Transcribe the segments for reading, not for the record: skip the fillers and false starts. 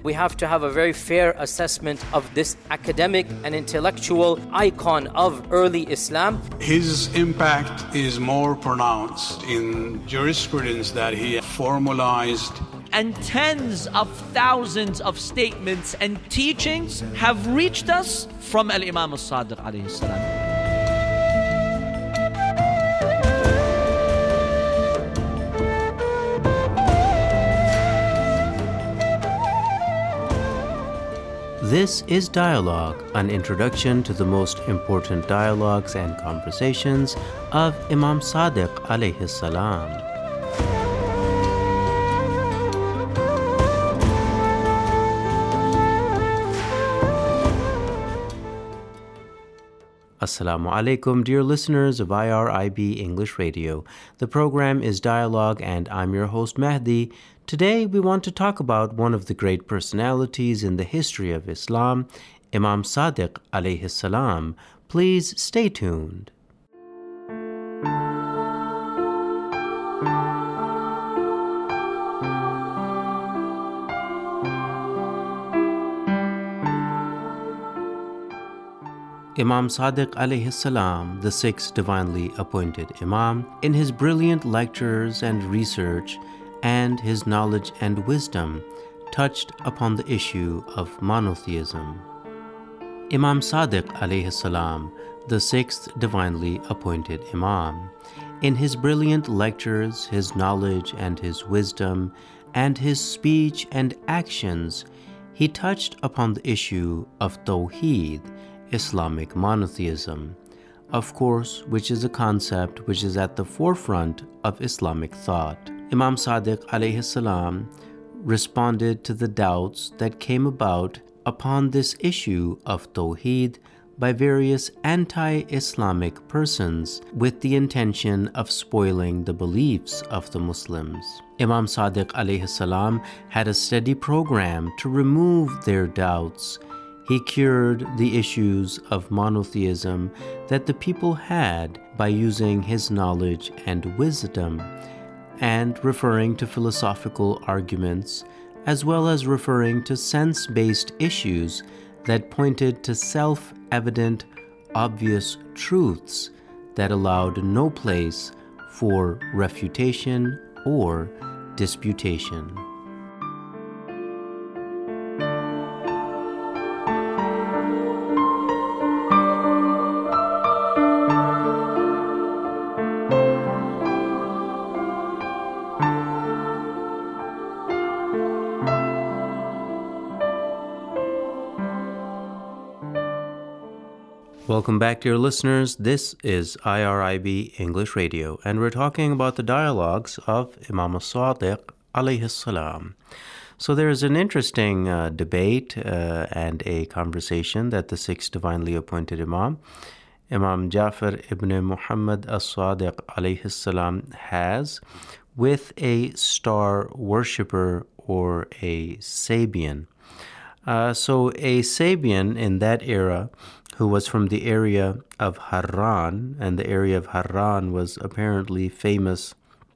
We have to have a very fair assessment of this academic and intellectual icon of early Islam. His impact is more pronounced in jurisprudence that he formalized. And tens of thousands of statements and teachings have reached us from Al-Imam As-Sadiq alayhi salam. This is Dialogue, an introduction to the most important dialogues and conversations of Imam Sadiq alayhi salam. Assalamu alaikum, dear listeners of IRIB English Radio. The program is Dialogue and I'm your host Mahdi. Today we want to talk about one of the great personalities in the history of Islam, Imam Sadiq alayhi salam. Please stay tuned. Imam Sadiq alayhi salam, the sixth divinely appointed Imam, in his brilliant lectures and research and his knowledge and wisdom, touched upon the issue of monotheism. Imam Sadiq alayhi salam, the sixth divinely appointed Imam, in his brilliant lectures, his knowledge and his wisdom, and his speech and actions, he touched upon the issue of Tawheed, Islamic monotheism, of course, which is a concept which is at the forefront of Islamic thought. Imam Sadiq alayhi salam responded to the doubts that came about upon this issue of Tawheed by various anti-Islamic persons with the intention of spoiling the beliefs of the Muslims. Imam Sadiq alayhi salam had a steady program to remove their doubts. He cured the issues of monotheism that the people had by using his knowledge and wisdom and referring to philosophical arguments, as well as referring to sense-based issues that pointed to self-evident, obvious truths that allowed no place for refutation or disputation. Welcome back, dear listeners. This is IRIB English Radio, and we're talking about the dialogues of Imam Sadiq alayhi salam. So there is an interesting debate and a conversation that the sixth divinely appointed Imam, Imam Ja'far ibn Muhammad as-Sadiq alayhi salam, has with a star worshipper or a Sabian. So a Sabian in that era, who was from the area of Harran, and the area of Harran was apparently famous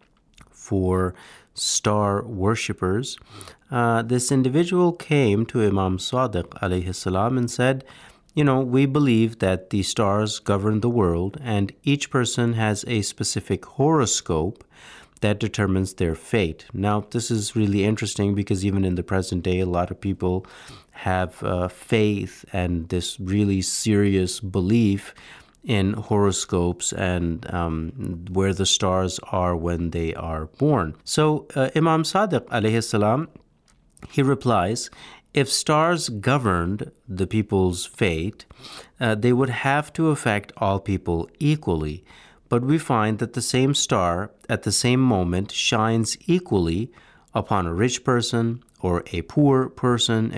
for star worshippers. This individual came to Imam Sadiq alayhi salam and said, we believe that the stars govern the world and each person has a specific horoscope that determines their fate. Now, this is really interesting because even in the present day, a lot of people have faith and this really serious belief in horoscopes and where the stars are when they are born. So Imam Sadiq alayhi salam, he replies, if stars governed the people's fate, they would have to affect all people equally. But we find that the same star at the same moment shines equally upon a rich person or a poor person,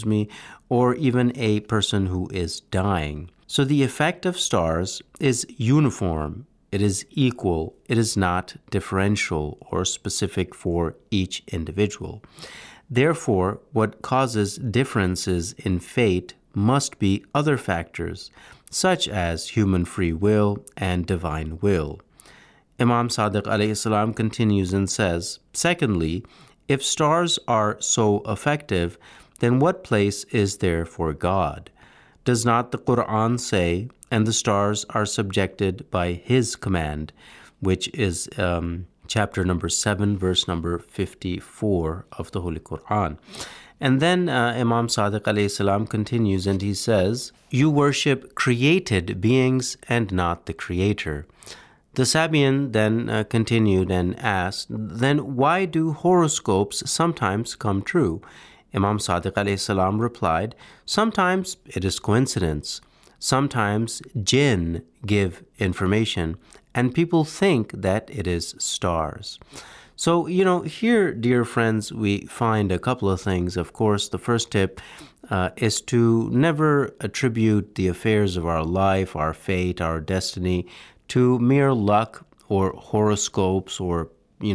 or even a person who is dying. So the effect of stars is uniform, it is equal, it is not differential or specific for each individual. Therefore, what causes differences in fate must be other factors, such as human free will and divine will. Imam Sadiq alayhi salam continues and says, secondly, if stars are so effective, then what place is there for God? Does not the Quran say, and the stars are subjected by His command, which is chapter number 7, verse number 54 of the Holy Quran. And then Imam Sadiq alayhi salam continues and he says, you worship created beings and not the Creator. The Sabian then continued and asked, then why do horoscopes sometimes come true? Imam Sadiq alayhi salam replied, sometimes it is coincidence. Sometimes jinn give information and people think that it is stars. So, here, dear friends, we find a couple of things. Of course, the first tip is to never attribute the affairs of our life, our fate, our destiny to mere luck or horoscopes or,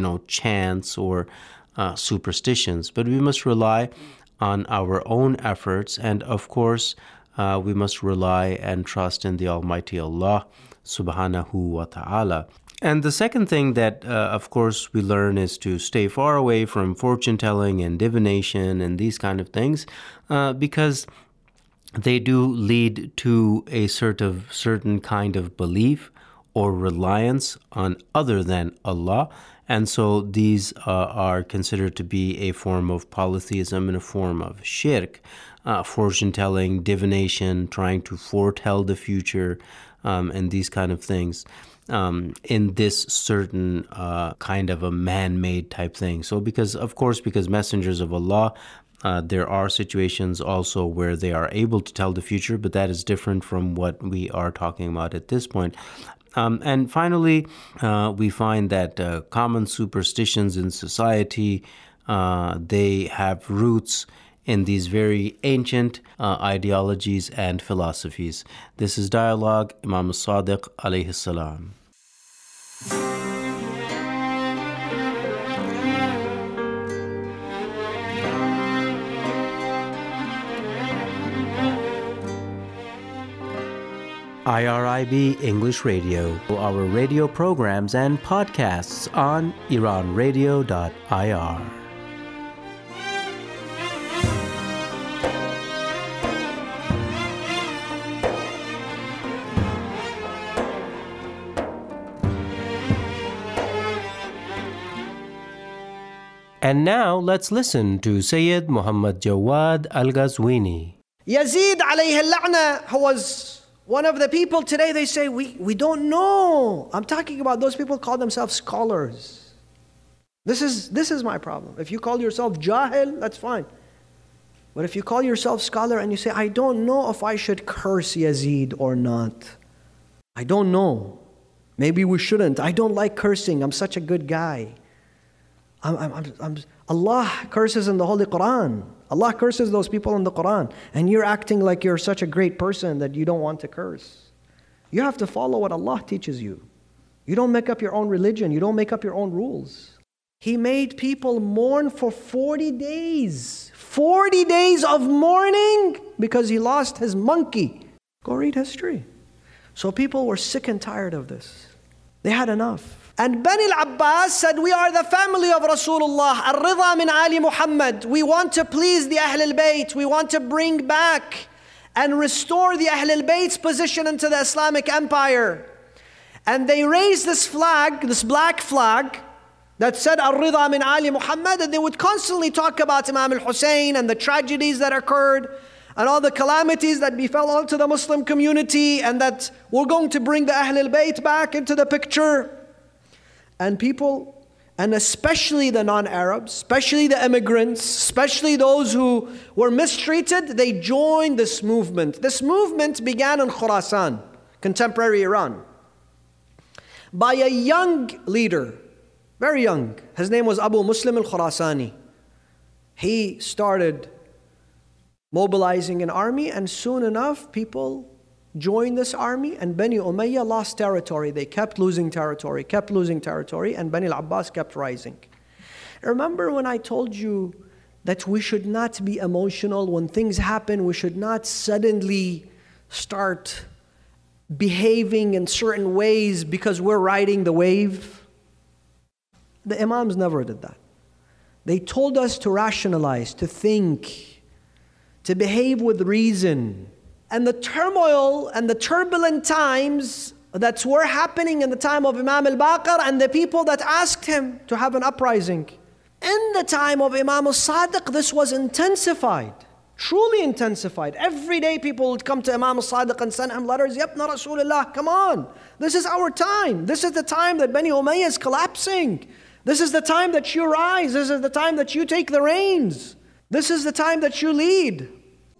chance or superstitions. But we must rely on our own efforts. And of course, we must rely and trust in the Almighty Allah subhanahu wa ta'ala. And the second thing that, of course, we learn is to stay far away from fortune-telling and divination and these kind of things because they do lead to a certain kind of belief or reliance on other than Allah. And so these are considered to be a form of polytheism and a form of shirk, fortune-telling, divination, trying to foretell the future, and these kind of things. In this certain kind of a man-made type thing. So because messengers of Allah, there are situations also where they are able to tell the future, but that is different from what we are talking about at this point. And finally, we find that common superstitions in society, they have roots in these very ancient ideologies and philosophies. This is Dialogue, Imam Sadiq alayhi salam. IRIB English Radio, our radio programs and podcasts on iranradio.ir. And now let's listen to Sayyid Muhammad Jawad Al-Ghazwini. Yazid alayhi al-la'na, who was one of the people today, they say, we don't know. I'm talking about those people who call themselves scholars. This is my problem. If you call yourself jahil, that's fine. But if you call yourself scholar and you say, I don't know if I should curse Yazid or not. I don't know. Maybe we shouldn't. I don't like cursing. I'm such a good guy. Allah curses in the Holy Quran. Allah curses those people in the Quran. And you're acting like you're such a great person that you don't want to curse. You have to follow what Allah teaches you. You don't make up your own religion. You don't make up your own rules. He made people mourn for 40 days. 40 days of mourning because he lost his monkey. Go read history. So people were sick and tired of this. They had enough. And Bani al-Abbas said, we are the family of Rasulullah, Ar-Ridha min Ali Muhammad. We want to please the Ahl al-Bayt. We want to bring back and restore the Ahl al-Bayt's position into the Islamic Empire. And they raised this flag, this black flag, that said Ar-Ridha min Ali Muhammad, and they would constantly talk about Imam al-Hussein and the tragedies that occurred and all the calamities that befell onto the Muslim community, and that we're going to bring the Ahl al-Bayt back into the picture. And people, and especially the non-Arabs, especially the immigrants, especially those who were mistreated, they joined this movement. This movement began in Khurasan, contemporary Iran, by a young leader, very young. His name was Abu Muslim al-Khurasani. He started mobilizing an army, and soon enough people joined this army, and Bani Umayyah lost territory. They kept losing territory, and Bani al-Abbas kept rising. Remember when I told you that we should not be emotional when things happen? We should not suddenly start behaving in certain ways because we're riding the wave. The Imams never did that. They told us to rationalize, to think, to behave with reason. And the turmoil and the turbulent times that were happening in the time of Imam al-Baqir and the people that asked him to have an uprising. In the time of Imam al-Sadiq, this was intensified, truly intensified. Every day people would come to Imam al-Sadiq and send him letters, Yabna Rasulullah, come on. This is our time. This is the time that Bani Umayyah is collapsing. This is the time that you rise. This is the time that you take the reins. This is the time that you lead.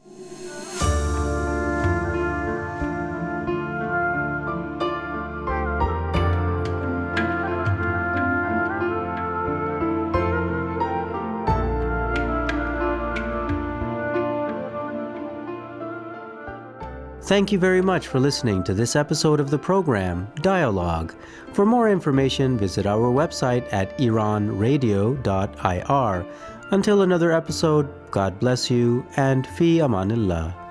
Thank you very much for listening to this episode of the program, Dialogue. For more information, visit our website at iranradio.ir. Until another episode, God bless you and fi amanillah.